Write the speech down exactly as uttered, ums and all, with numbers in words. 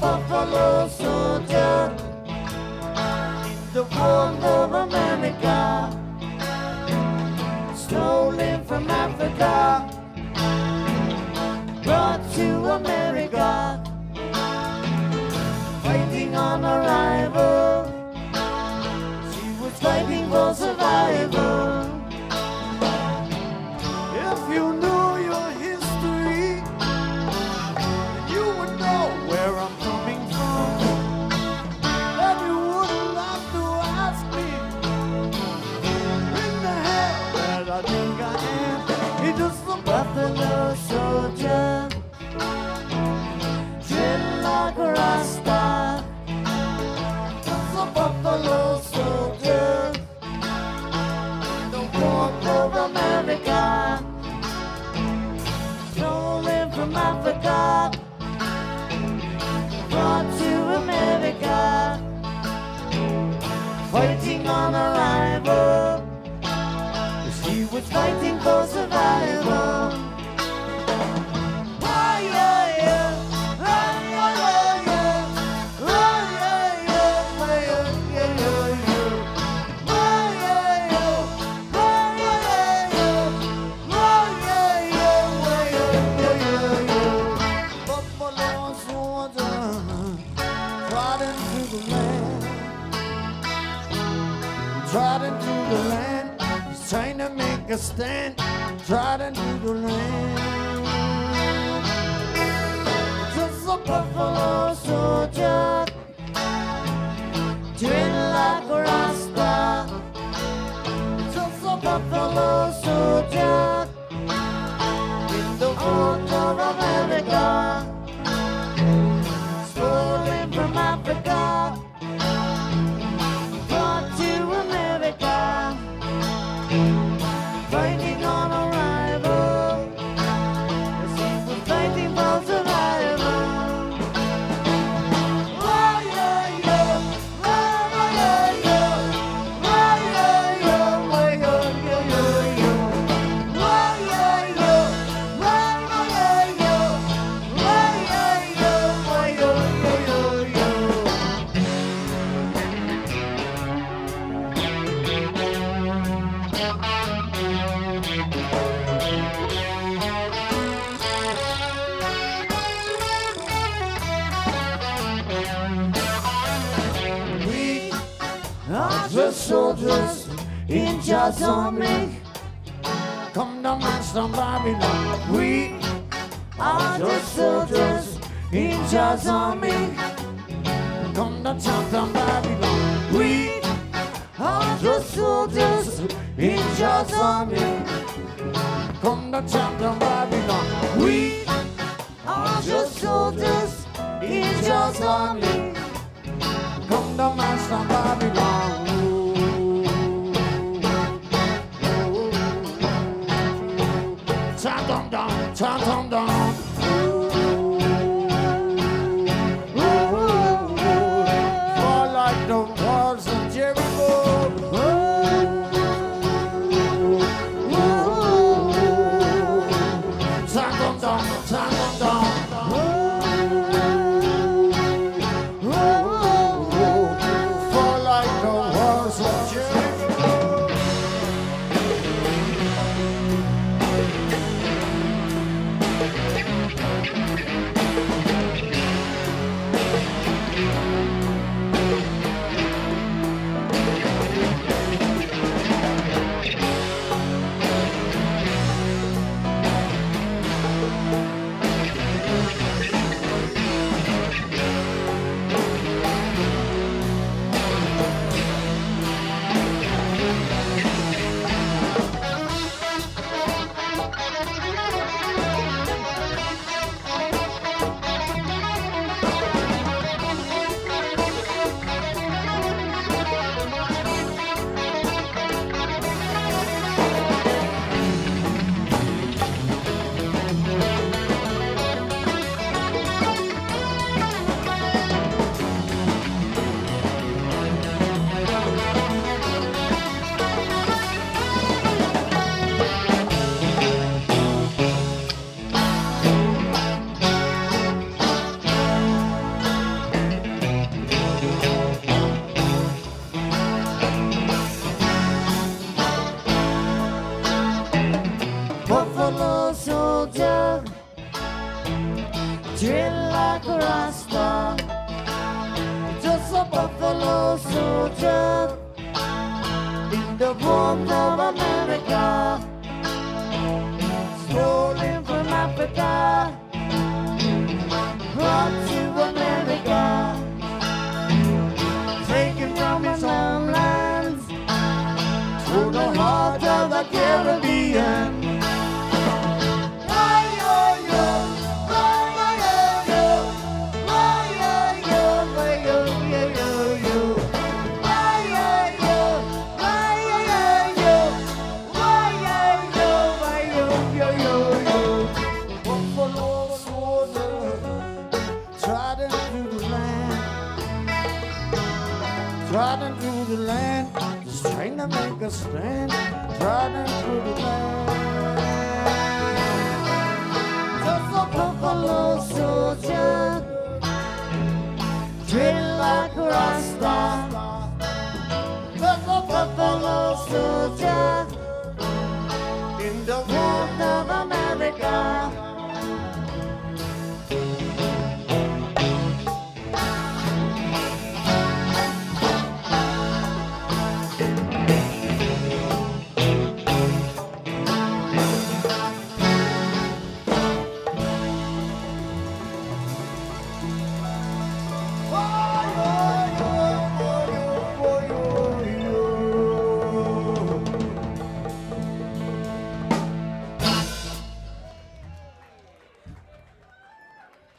buffalo soldier in the world of America, stolen from Africa, brought to America, fighting on arrival. She was fighting for survival. If you knew your history, you would know where I'm coming from. Then you wouldn't have to ask me, in the hell that I think I am. He's just a buffalo soldier, dreaded like a Rasta. Just a buffalo soldier in the warmth of America, stolen from Africa, brought to America, fighting on arrival. She was fighting for survival. Ah, yeah, yeah. Ah, yeah, yeah, yeah. Ah, yeah, yeah. Ah, yeah, yeah, yeah, yeah. Ah, yeah, yeah. Ah, yeah, yeah. Ah, yeah, yeah. Ah, yeah, yeah, yeah, yeah. Buffalo soldier, trotting through the land, trotting through the land, he's trying to make a stand, trotting through the land. Just a buffalo soldier, dreaded like a Rasta. Just a buffalo soldier in the world of America, stolen from Africa, brought to America, fighting on arrival. She was fighting for survival. Oh, yeah, yeah. Oh, yeah, yeah. Oh, yeah, yeah. Oh, yeah, yeah, yeah, yeah. Oh, yeah, yeah. Oh, yeah, yeah. Oh, yeah, yeah. Oh, yeah, yeah, yeah, We are just soldiers in God's army, come to master Babylon. We are just soldiers in God's army, come to chapter Babylon. We are just soldiers in God's army, come to chapter Babylon. We are just soldiers in God's army, come to master Babylon. Chant them down, chant them down. Fall like the walls of Jericho. Chant them down, chant them down. Fall like the walls of Jericho. treat like a Rasta, just a buffalo soldier in the warmth of America, stolen from Africa, brought to America, taken from his homelands to the heart of the Caribbean. Trotting through the land, just trying to make a stand. Trotting through the land, just a buffalo soldier, treated like a Rasta. Just a buffalo soldier in the warmth of America.